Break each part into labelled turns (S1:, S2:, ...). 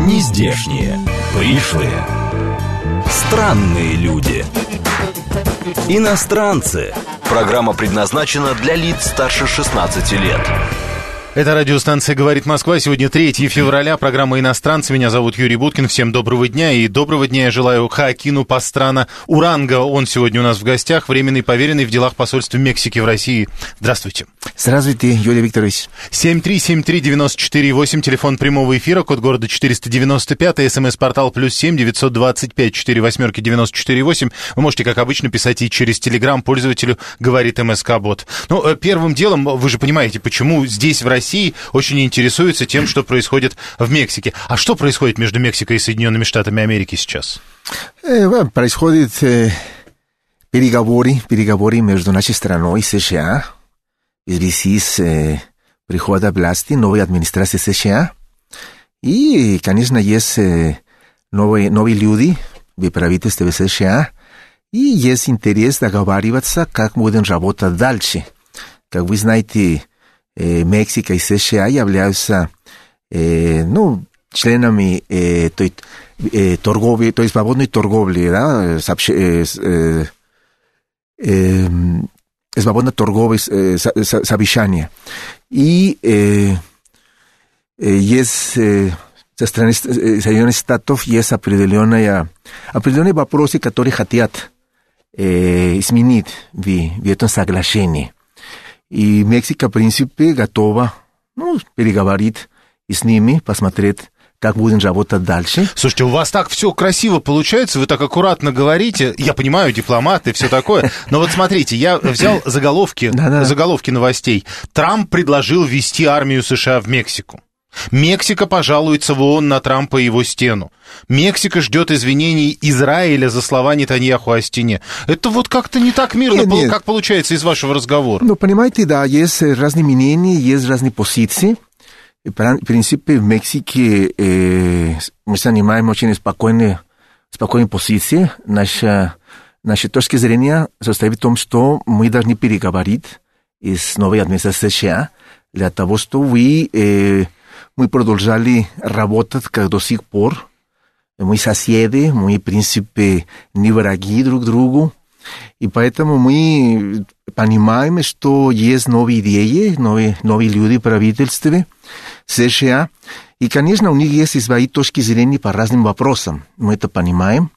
S1: Нездешние, пришлые, странные люди, иностранцы. Программа предназначена для лиц старше 16 лет.
S2: Это радиостанция «Говорит Москва». Сегодня 3 февраля, программа «Иностранцы». Меня зовут Юрий Буткин. Всем доброго дня. И доброго дня я желаю Хоакину Пастрана Уранга. Он сегодня у нас в гостях, временный поверенный в делах посольства Мексики в России. Здравствуйте.
S3: Здравствуйте, Юрий Викторович.
S2: 7373948, телефон прямого эфира, код города 495, смс-портал +7 925 48 948. Вы можете, как обычно, писать и через Телеграм пользователю «Говорит МСК-бот». Ну, первым делом, вы же понимаете, почему здесь, в России, очень интересуются тем, что происходит в Мексике. А что происходит между Мексикой и Соединенными Штатами Америки сейчас?
S3: Происходит переговоры между нашей страной и США. В связи с приходом власти новой администрации США. И, конечно, есть новые люди в правительстве США. И есть интерес договариваться, как будем работать дальше. Как вы знаете, Мексика и США являются членами торговли, то есть свободной торговли, да, свободно торговые совещания. И есть со стороны Соединенных Штатов есть определенные вопросы, которые хотят изменить в этом соглашении. И Мексика, в принципе, готова переговорить с ними, посмотреть, как будем работать дальше.
S2: Слушайте, у вас так все красиво получается, вы так аккуратно говорите. Я понимаю, дипломаты и все такое. Но вот смотрите, я взял заголовки новостей. Трамп предложил ввести армию США в Мексику. Мексика пожалуется в ООН на Трампа и его стену. Мексика ждет извинений Израиля за слова Нетаньяху о стене. Это вот как-то не так мирно, нет. Как получается из вашего разговора?
S3: Ну, понимаете, да, есть разные мнения, есть разные позиции. В принципе, в Мексике мы занимаем очень спокойные позиции. Наша точка зрения состоит в том, что мы должны переговорить с новой администрацией США для того, чтобы мы продолжали работать как до сих пор. Мы соседи, мы, в принципе, не враги друг другу. И поэтому мы понимаем, что есть новые идеи, новые люди в правительстве США. И, конечно, у них есть свои точки зрения по разным вопросам. Мы это понимаем.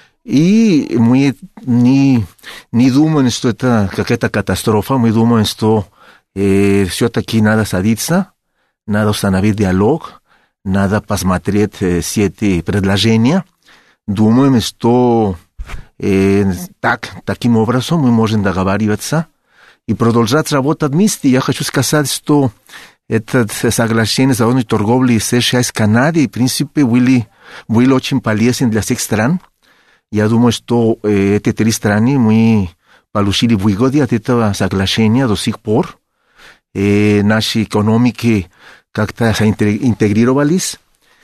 S3: И мы не думаем, что это какая-то катастрофа. Мы думаем, что все-таки надо садиться. Надо установить диалог, надо посмотреть все эти предложения. Думаем, что таким образом мы можем договариваться и продолжать работать вместе. Я хочу сказать, что это соглашение свободной торговли США с Канадой, в принципе, были очень полезны для всех стран. Я думаю, что эти три страны мы получили выгоды от этого соглашения до сих пор. Наши экономики как-то интегрировались,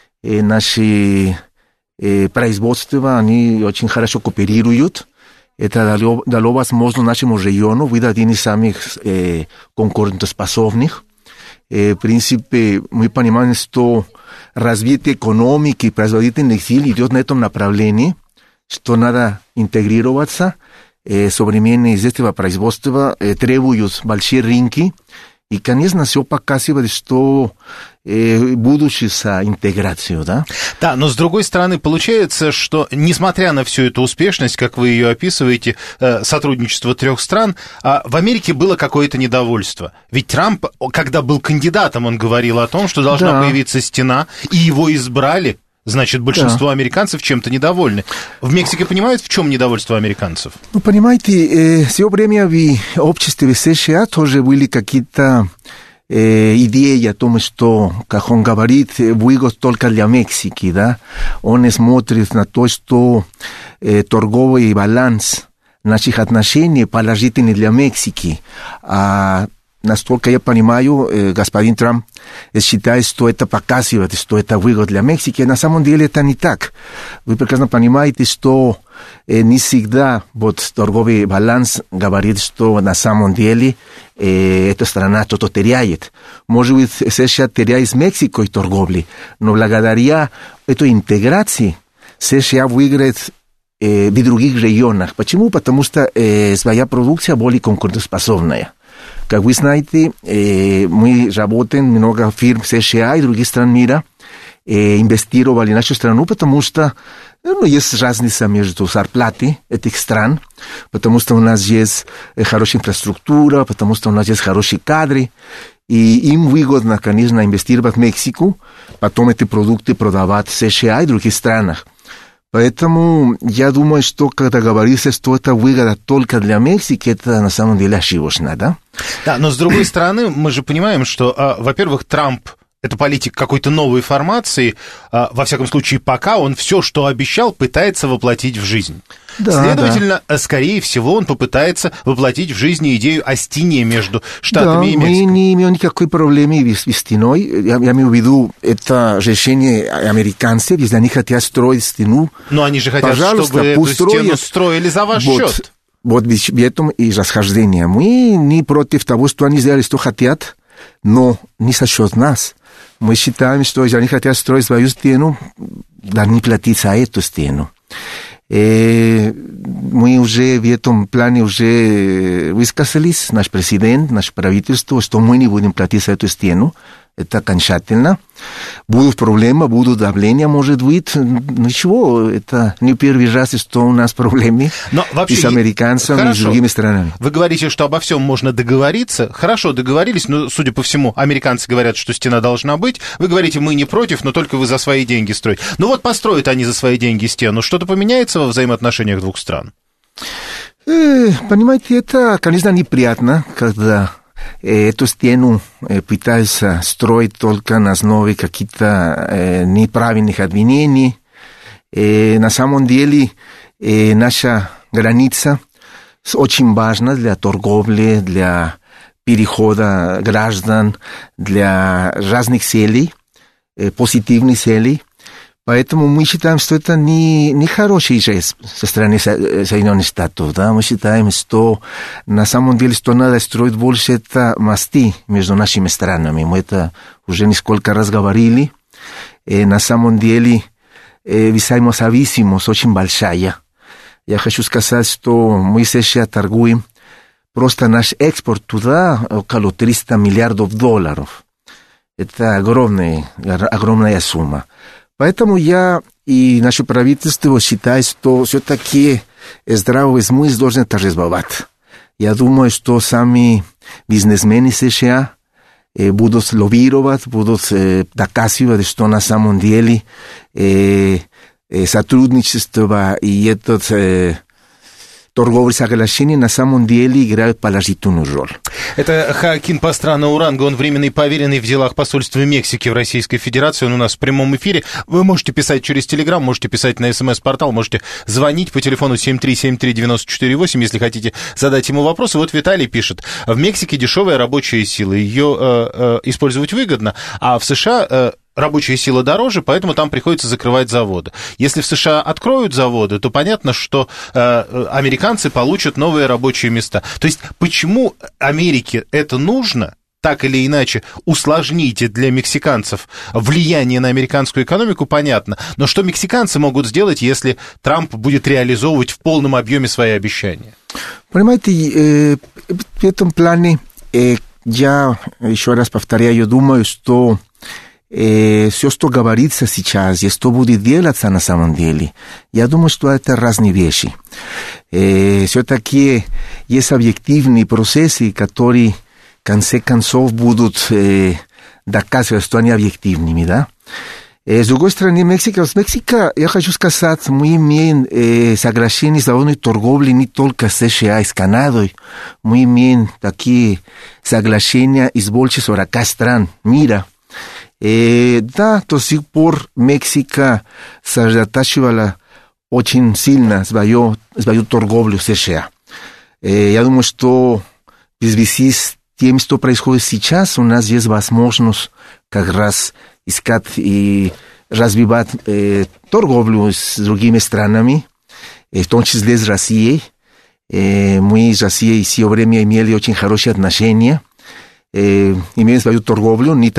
S3: наши производства, они очень хорошо кооперируют. Это дало возможность нашему региону быть один из самых конкурентоспособных. В принципе, мы понимаем, что развитие экономики и производительных сил идет на этом направлении, что надо интегрироваться. Современные средства производства требуют большие рынки. И, конечно, все показывает, что будущее за интеграцию, да?
S2: Да, но с другой стороны, получается, что, несмотря на всю эту успешность, как вы ее описываете, сотрудничество трех стран, в Америке было какое-то недовольство. Ведь Трамп, когда был кандидатом, он говорил о том, что должна появиться стена, и его избрали. Значит, большинство американцев чем-то недовольны. В Мексике понимают, в чем недовольство американцев?
S3: Ну, понимаете, все время в обществе США тоже были какие-то идеи о том, что, как он говорит, выгод только для Мексики, да? Он смотрит на то, что торговый баланс наших отношений положительный для Мексики. Насколько я понимаю, господин Трамп считает, что это показывает, что это выгод для Мексики. На самом деле это не так. Вы прекрасно понимаете, что не всегда вот торговый баланс говорит, что на самом деле эта страна что-то теряет. Может быть, США теряет с Мексикой торговли, но благодаря этой интеграции США выиграет в других регионах. Почему? Потому что своя продукция более конкурентоспособная. Как вы знаете, мы работаем много фирм США и других стран мира, инвестировали в нашу страну, потому что есть разница между зарплатой этих стран, потому что у нас есть хорошая инфраструктура, потому что у нас есть хорошие кадры, и им выгодно, конечно, инвестировать в Мексику, потом эти продукты продавать в США и других странах. Поэтому я думаю, что когда говорится, что это выгода только для Мексики, это на самом деле ошибочно, да?
S2: Да, но с другой стороны, мы же понимаем, что, во-первых, Трамп — это политик какой-то новой формации, во всяком случае, пока он все, что обещал, пытается воплотить в жизнь. Да, следовательно, скорее всего, он попытается воплотить в жизнь идею о стене между Штатами и Мексикой.
S3: Мы не имеем никакой проблемы с стеной. Я имею в виду, это решение американцев, если они хотят строить стену.
S2: Но они же хотят, чтобы эту стену строили за ваш счет.
S3: Вот в этом и расхождение. Мы не против того, что они сделали, что хотят, но не за счет нас. Мы считаем, что если они хотят строить свою стену, должны платить за эту стену. Мы уже в этом плане уже высказались, наш президент, наше правительство, что мы не будем платить за эту стену. Это окончательно. Будут проблемы, будут давления, может быть. Ничего, это не первый раз, что у нас проблемы и с американцами, и с другими странами.
S2: Вы говорите, что обо всем можно договориться. Хорошо, договорились, но, судя по всему, американцы говорят, что стена должна быть. Вы говорите, мы не против, но только вы за свои деньги строите. Ну вот построят они за свои деньги стену. Что-то поменяется во взаимоотношениях двух стран?
S3: Понимаете, это, конечно, неприятно, когда эту стену пытаются строить только на основе каких-то неправильных обвинений. На самом деле наша граница очень важна для торговли, для перехода граждан, для разных целей, позитивных целей. Поэтому мы считаем, что это не хороший жест со стороны Соединенных Штатов. Да? Мы считаем, что на самом деле, что надо строить больше, это мосты между нашими странами. Мы это уже несколько раз говорили. На самом деле, взаимозависимость очень большая. Я хочу сказать, что мы сейчас торгуем. Просто наш экспорт туда около $300 миллиардов. Это огромная сумма. Поэтому я и наше правительство считают, что все-таки здравый смысл должен торжествовать. Я думаю, что сами бизнесмены США будут лоббировать, будут доказывать, что на самом деле сотрудничество и этот торговые соглашения на самом деле играют положительную роль.
S2: Это Хоакин Пастрана-Уранго, он временный поверенный в делах посольства Мексики в Российской Федерации. Он у нас в прямом эфире. Вы можете писать через Телеграм, можете писать на СМС-портал, можете звонить по телефону 7373948, если хотите задать ему вопросы. Вот Виталий пишет. В Мексике дешевая рабочая сила, ее использовать выгодно, а в США рабочая сила дороже, поэтому там приходится закрывать заводы. Если в США откроют заводы, то понятно, что американцы получат новые рабочие места. То есть почему Америке это нужно? Так или иначе, усложните для мексиканцев влияние на американскую экономику, понятно. Но что мексиканцы могут сделать, если Трамп будет реализовывать в полном объеме свои обещания?
S3: Понимаете, в этом плане, я еще раз повторяю, я думаю, что все, что говорится сейчас, и что будет делаться на самом деле, я думаю, что это разные вещи. Все-таки есть объективные процессы, которые в конце концов будут доказывать, что они объективными, да? С другой стороны, Мексика, я хочу сказать, мы имеем соглашения свободной торговли не только с США, и с Канадой, мы имеем такие соглашения из больше 40 стран мира. Да, до сих пор Мексика сосредотачивала очень сильно свою торговлю с США. Я думаю, что в связи с тем, что происходит сейчас, у нас есть возможность как раз искать и развивать торговлю с другими странами. в том числе с Россией. Мы с Россией все время имели очень хорошие отношения. Имеем свою торговлю, не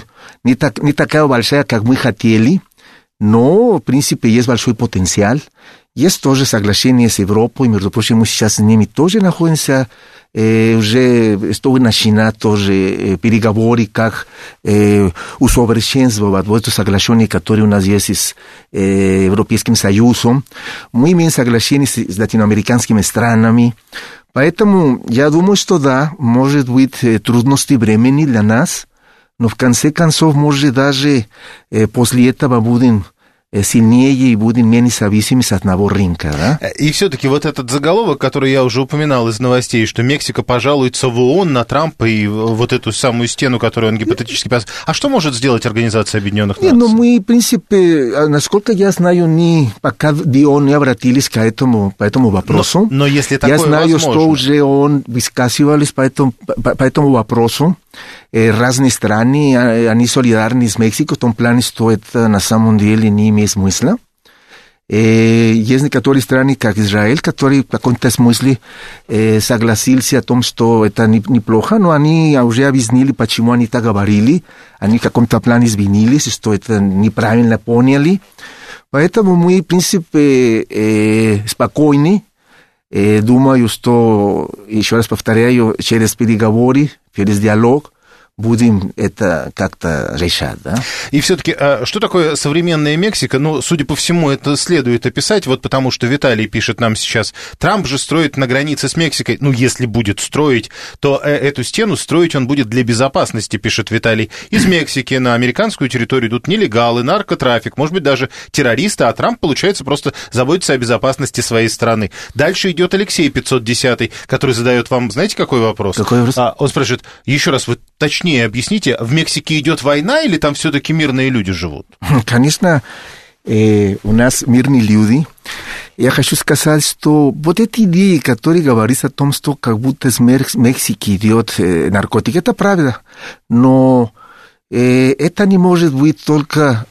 S3: такая большая, как мы хотели, но, в принципе, есть большой потенциал. Есть тоже соглашение с Европой, между прочим, мы сейчас с ними тоже находимся, уже чтобы начинать тоже переговоры, как усовершенствовать вот это соглашение, которое у нас есть с Европейским Союзом. Мы имеем соглашение с латиноамериканскими странами, поэтому я думаю, что да, может быть трудности времени для нас, но в конце концов, может даже после этого будем сильнее и будем менее зависимы от одного рынка, да?
S2: И все-таки вот этот заголовок, который я уже упоминал из новостей, что Мексика пожалуется в ООН на Трампа и вот эту самую стену, которую он гипотетически поставил. А что может сделать Организация Объединенных Наций?
S3: Ну, мы, в принципе, насколько я знаю, пока ООН не обратились по этому вопросу.
S2: Но если такое
S3: возможно. Я знаю,
S2: возможно.
S3: что уже ООН высказывались по этому вопросу. Разные страны, они солидарны с Мексикой в том плане, что это на самом деле не имеет смысла. Есть некоторые страны, как Израиль, которые в каком-то смысле согласились о том, что это неплохо, но они уже объяснили, почему они так говорили. Они в каком-то плане извинились, что это неправильно поняли. Поэтому мы, в принципе, спокойны. Думаю, что, еще раз повторяю, через переговоры, через диалог будем это как-то решать, да?
S2: И все-таки, что такое современная Мексика? Ну, судя по всему, это следует описать, вот потому что Виталий пишет нам сейчас, Трамп же строит на границе с Мексикой, ну, если будет строить, то эту стену строить он будет для безопасности, пишет Виталий. Из Мексики на американскую территорию идут нелегалы, наркотрафик, может быть, даже террористы, а Трамп, получается, просто заботится о безопасности своей страны. Дальше идет Алексей 510, который задает вам, знаете, какой вопрос?
S3: Какой вопрос?
S2: Он спрашивает, еще раз, вы точнее объясните, в Мексике идет война или там все-таки мирные люди живут?
S3: Конечно, у нас мирные люди. Я хочу сказать, что вот эти идеи, которые говорят о том, что как будто из Мексики идет наркотик, это правда. Но это не может быть только,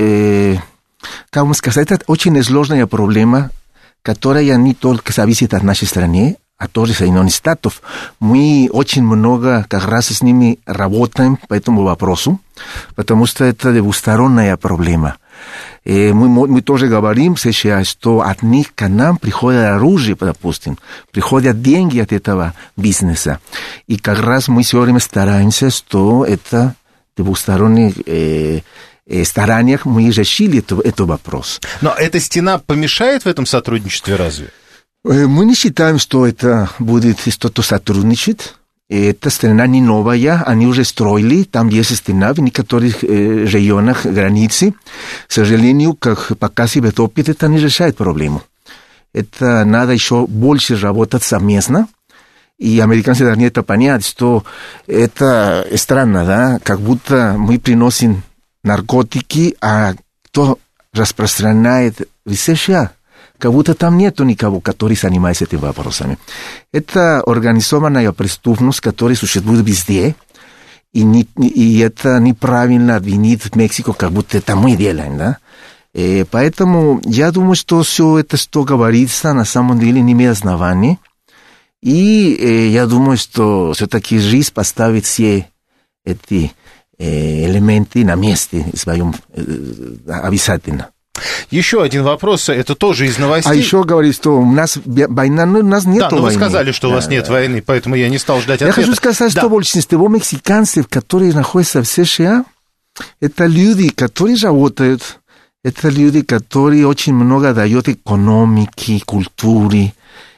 S3: как вам сказать, это очень сложная проблема, которая не только зависит от нашей страны, а тоже Соединенных Штатов. Мы очень много как раз с ними работаем по этому вопросу, потому что это двусторонняя проблема. Мы тоже говорим сейчас, что от них к нам приходит оружие, допустим, приходят деньги от этого бизнеса. И как раз мы все время стараемся, что это двусторонние стараниях мы решили этот вопрос.
S2: Но эта стена помешает в этом сотрудничестве разве?
S3: Мы не считаем, что это будет что-то сотрудничать. Эта страна не новая, они уже строили, там есть стена в некоторых районах границы. К сожалению, как показывает опыт, это не решает проблему. Это надо еще больше работать совместно. И американцы должны это понять, что это странно, да, как будто мы приносим наркотики, а кто распространяет в США? Как будто там нету никого, который занимается этими вопросами. Это организованная преступность, которая существует везде, и это неправильно обвинить Мексику, как будто это мы делаем, да? Поэтому я думаю, что все это, что говорится, на самом деле не имеет оснований. И я думаю, что все-таки жизнь поставит все эти элементы на месте своем обязательно.
S2: Еще один вопрос, это тоже из новостей.
S3: А еще говорит, что у нас война, но у нас нет войны.
S2: Да, но вы сказали, что у вас нет войны, поэтому я не стал ждать ответа.
S3: Я хочу сказать, что большинство мексиканцев, которые находятся в США, это люди, которые работают, это люди, которые очень много дают экономики, культуре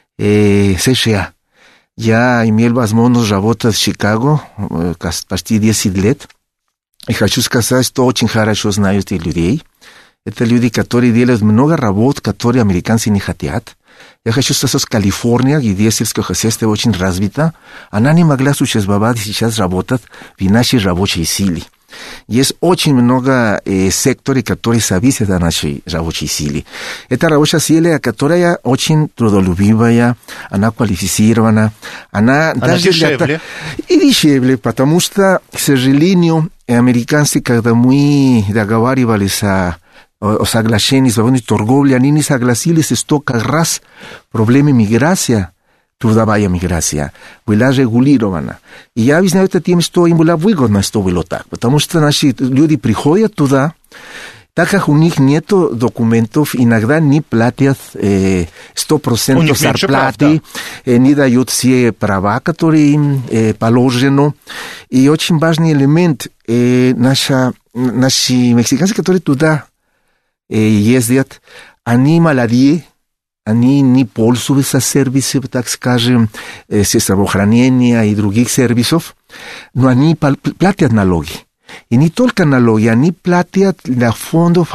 S3: США. Я имел возможность работать в Чикаго почти 10 лет, и хочу сказать, что очень хорошо знаю этих людей. Это люди, которые делают много работ, которые американцы не хотят. Я хочу сказать, что Калифорния, где сельское хозяйство очень развито, она не могла существовать и сейчас работать в нашей рабочей силе. Есть очень много секторов, которые зависят от нашей рабочей силы. Это рабочая сила, которая очень трудолюбивая, она квалифицирована, она даже
S2: дешевле.
S3: И дешевле, потому что, к сожалению, американцы, когда мы договаривались о о соглашении свободной торговли, они не согласились, что как раз проблема миграции, трудовая миграция, была регулирована. И я объясняю это тем, что им было выгодно, что было так, потому что наши люди приходят туда, так как у них нет документов, иногда не платят 100% зарплаты, не дают все права, которые им положено. И очень важный элемент, наши мексиканцы, которые туда ездят, они молодые, они не пользуются сервисами, так скажем, здравоохранения и других сервисов, но они платят налоги. И не только налоги, они платят для фондов,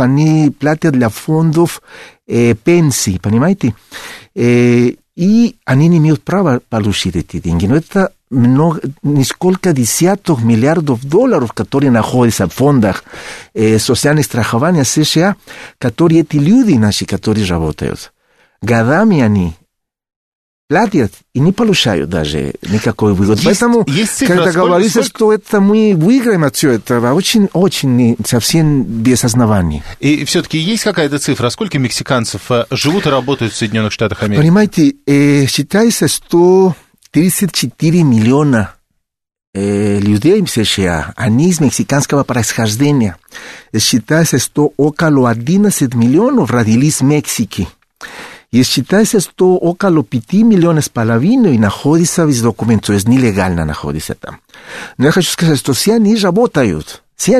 S3: пенсий, понимаете? И они не имеют права получить эти деньги. Но это несколько десятков миллиардов долларов, которые находятся в фондах социального страхования США, которые эти люди наши, которые работают. Годами они платят и не получают даже никакой выгод. Поэтому, когда говорится, что это мы выиграем от всего этого, очень совсем без оснований.
S2: И все-таки есть какая-то цифра? Сколько мексиканцев живут и работают в Соединенных Штатах Америки?
S3: Понимаете, считается, что 34 миллиона людей в США, они из мексиканского происхождения. Считается, что около 11 миллионов родились в Мексике. И считается, что около 5 миллионов половиной находятся без документов, то есть нелегально находятся там. Но я хочу сказать, что все они работают.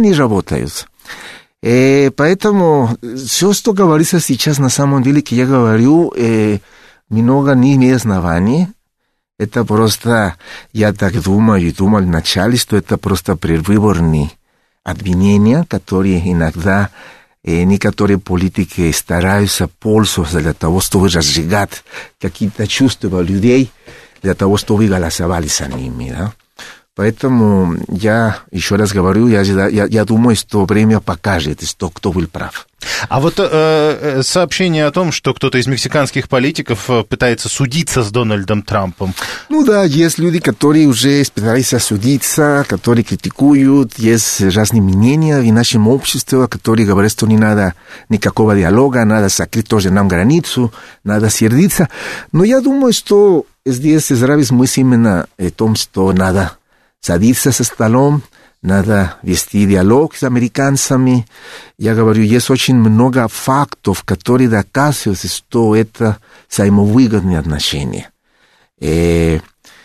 S3: Поэтому все, что говорится сейчас, на самом деле, que я говорю, много не имеет оснований. Это просто, я так думаю, и думал вначале, что это просто предвыборные обвинения, которые иногда некоторые политики стараются пользоваться для того, чтобы разжигать какие-то чувства людей, для того, чтобы голосовали за ними, да? Поэтому я еще раз говорю, я думаю, что время покажет, что кто был прав.
S2: А вот сообщение о том, что кто-то из мексиканских политиков пытается судиться с Дональдом Трампом.
S3: Ну да, есть люди, которые уже пытаются судиться, которые критикуют, есть разные мнения в нашем обществе, которые говорят, что не надо никакого диалога, надо закрыть тоже нам границу, надо сердиться. Но я думаю, что здесь здравый смысл именно в том, что надо садиться за столом, надо вести диалог с американцами. Я говорю, есть очень много фактов, которые доказывают, что это взаимовыгодные отношения. И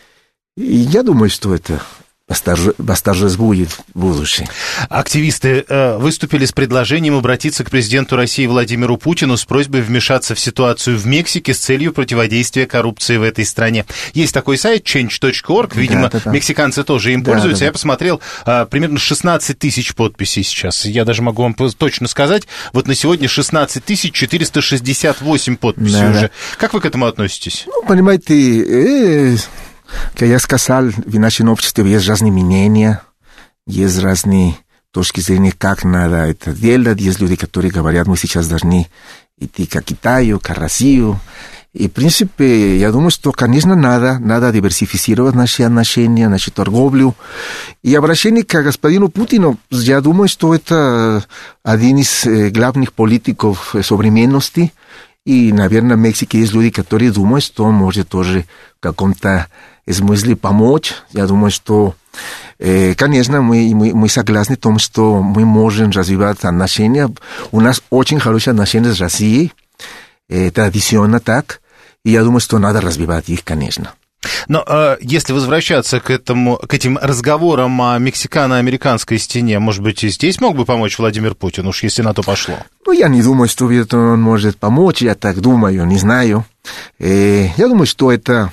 S3: я думаю, что это восторжествует в будущем.
S2: Активисты выступили с предложением обратиться к президенту России Владимиру Путину с просьбой вмешаться в ситуацию в Мексике с целью противодействия коррупции в этой стране. Есть такой сайт change.org, видимо, да. Мексиканцы тоже им пользуются. Я посмотрел, примерно 16 тысяч подписей сейчас. Я даже могу вам точно сказать, вот на сегодня 16 468 подписей уже. Как вы к этому относитесь?
S3: Ну, понимаете, как я сказал, в нашем обществе есть разные мнения, есть разные точки зрения, как надо это делать. Есть люди, которые говорят, мы сейчас должны идти к Китаю, к России. И, в принципе, я думаю, что, конечно, надо диверсифицировать наши отношения, нашу торговлю. И обращение к господину Путину, я думаю, что это один из главных политиков современности. И, наверное, в Мексике есть люди, которые думают, что он может тоже в каком-то смысле помочь. Я думаю, что, конечно, мы согласны в том, что мы можем развивать отношения. У нас очень хорошие отношения с Россией, традиционно так. И я думаю, что надо развивать их, конечно.
S2: Но если возвращаться к этим разговорам о мексикано-американской стене, может быть, и здесь мог бы помочь Владимир Путин, уж если на то пошло?
S3: Ну, я не думаю, что он может помочь, я так думаю, не знаю. Я думаю, что это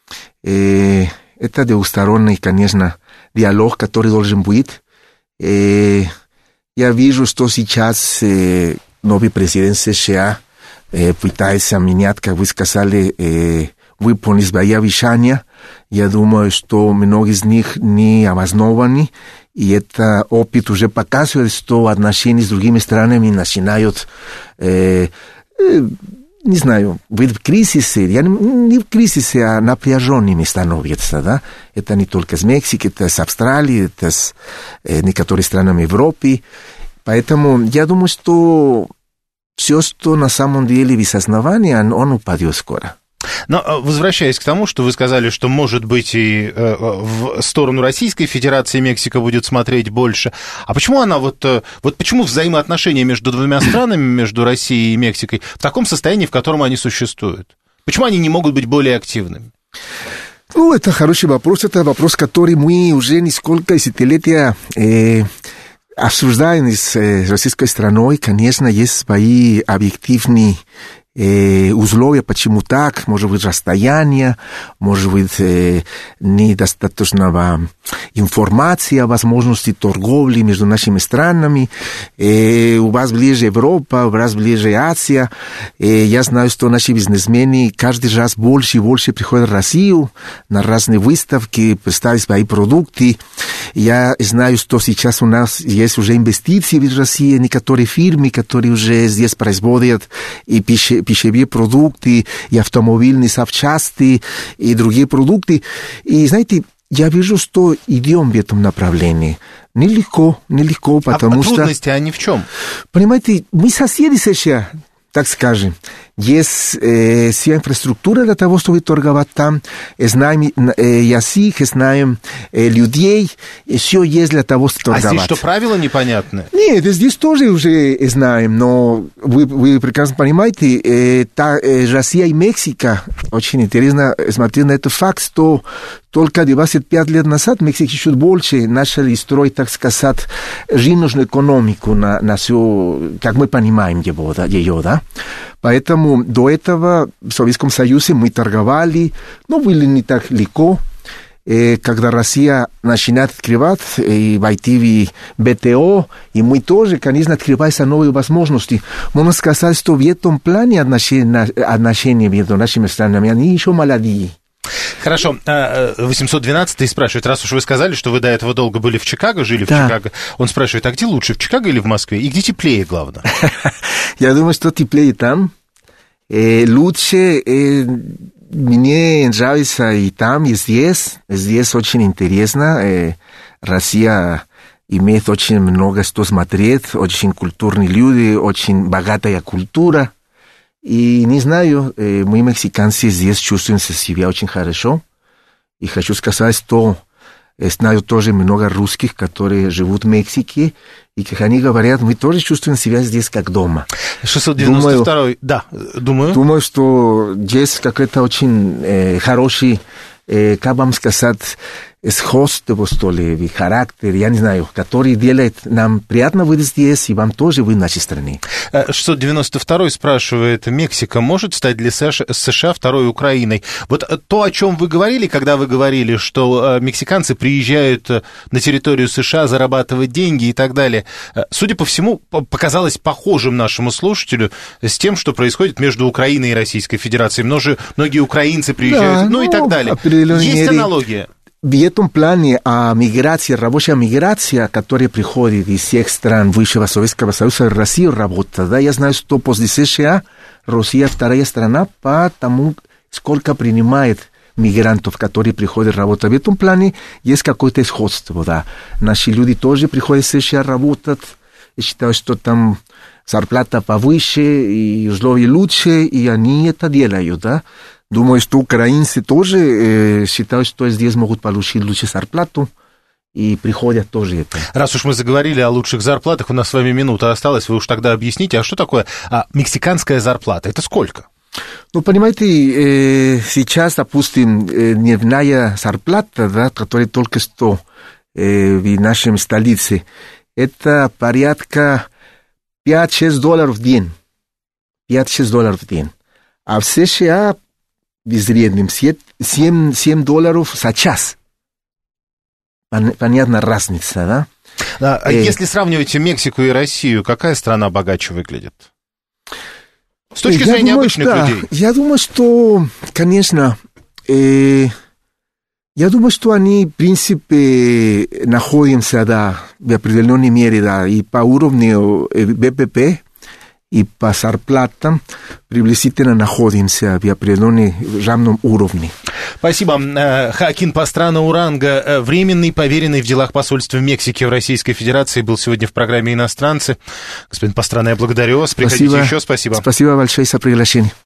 S3: двусторонний, конечно, диалог, который должен быть. Я вижу, что сейчас новый президент США пытается менять, как вы сказали, выполнить свои обещания. Я думаю, что многие из них не обоснованы, и это опыт уже показывает, что отношения с другими странами начинают, не знаю, быть в кризисе, не в кризисе, а напряженными становятся, да. Это не только с Мексики, это с Австралии, это с некоторыми странами Европы. Поэтому я думаю, что все, что на самом деле без основания, он упадет скоро.
S2: Но возвращаясь к тому, что вы сказали, что, может быть, и в сторону Российской Федерации Мексика будет смотреть больше. А почему она вот почему взаимоотношения между двумя странами, между Россией и Мексикой, в таком состоянии, в котором они существуют? Почему они не могут быть более активными?
S3: Ну, это хороший вопрос. Это вопрос, который мы уже несколько десятилетия обсуждаем с российской страной. Конечно, есть свои объективные условия, почему так, может быть, расстояние, может быть, недостаточно информации о возможности торговли между нашими странами. У вас ближе Европа, у вас ближе Азия. Я знаю, что наши бизнесмены каждый раз больше и больше приходят в Россию на разные выставки, представить свои продукты. Я знаю, что сейчас у нас есть уже инвестиции в России, некоторые фирмы, которые уже здесь производят и пищевые продукты, и автомобильные запчасти, и другие продукты. И, знаете, я вижу, что идем в этом направлении. Нелегко, потому что...
S2: трудности, они в чем?
S3: Понимаете, мы соседи США, так скажем. Есть вся инфраструктура для того, чтобы торговать там. Знаем язык, знаем людей. Все есть для того, чтобы торговать.
S2: А здесь что, правила непонятны?
S3: Нет, здесь тоже уже знаем, но вы прекрасно понимаете, Россия и Мексика, очень интересно смотреть на этот факт, что только 25 лет назад Мексика чуть больше начали строить, так сказать, рыночную экономику на все, как мы понимаем ее, да? Поэтому до этого в Советском Союзе мы торговали, но были не так легко. Когда Россия начинает открывать и войти в ВТО, и мы тоже, конечно, открываются новые возможности. Можно сказать, что в этом плане отношения между нашими странами, они еще молодые.
S2: Хорошо, 812-й спрашивает, раз уж вы сказали, что вы до этого долго были в Чикаго, жили в Чикаго, он спрашивает, а где лучше, в Чикаго или в Москве? И где теплее, главное?
S3: Я думаю, что теплее там. Лучше мне нравится и там, и здесь. Здесь очень интересно. Россия имеет очень много что смотреть, очень культурные люди, очень богатая культура. И не знаю, мы, мексиканцы, здесь чувствуем себя очень хорошо. И хочу сказать, что знаю тоже много русских, которые живут в Мексике. И, как они говорят, мы тоже чувствуем себя здесь как дома.
S2: 692-й, Думаю,
S3: что здесь какой-то очень хороший, как вам сказать, сходство, что ли, характер, я не знаю, который делает нам приятно быть здесь, и вам тоже вы в нашей стране.
S2: 692-й спрашивает, Мексика может стать для США второй Украиной? Вот то, о чем вы говорили, когда вы говорили, что мексиканцы приезжают на территорию США зарабатывать деньги и так далее, судя по всему, показалось похожим нашему слушателю с тем, что происходит между Украиной и Российской Федерацией. Многие украинцы приезжают, и так далее. Есть аналогия?
S3: В этом плане миграция, рабочая миграция, которая приходит из всех стран бывшего Советского Союза в Россию, работает. Да? Я знаю, что после США Россия вторая страна по тому, сколько принимает мигрантов, которые приходят работать. В этом плане есть какое-то сходство. Да? Наши люди тоже приходят в США работать. Я считаю, что там зарплата повыше и условия лучше, и они это делают, да. Думаю, что украинцы тоже считают, что здесь могут получить лучшую зарплату, и приходят тоже это.
S2: Раз уж мы заговорили о лучших зарплатах, у нас с вами минута осталась, вы уж тогда объясните, а что такое мексиканская зарплата? Это сколько?
S3: Ну, понимаете, сейчас, допустим, дневная зарплата, да, которая только что в нашей столице, это порядка $5-6 в день. $5-6 в день. А в США в среднем $7 за час. Понятна разница, да?
S2: А если сравниваете Мексику и Россию, какая страна богаче выглядит? С точки зрения обычных людей.
S3: Я думаю, что, конечно, я думаю, что они, в принципе, находимся, да, в определенной мере, да, и по уровню ВВП, и по зарплатам приблизительно находимся в определенном равном уровне.
S2: Спасибо. Хоакин Пастрана Уранга, временный поверенный в делах посольства Мексики в Российской Федерации, был сегодня в программе «Иностранцы». Господин Пастрана, я благодарю вас. Приходите еще. Спасибо.
S3: Спасибо большое за приглашение.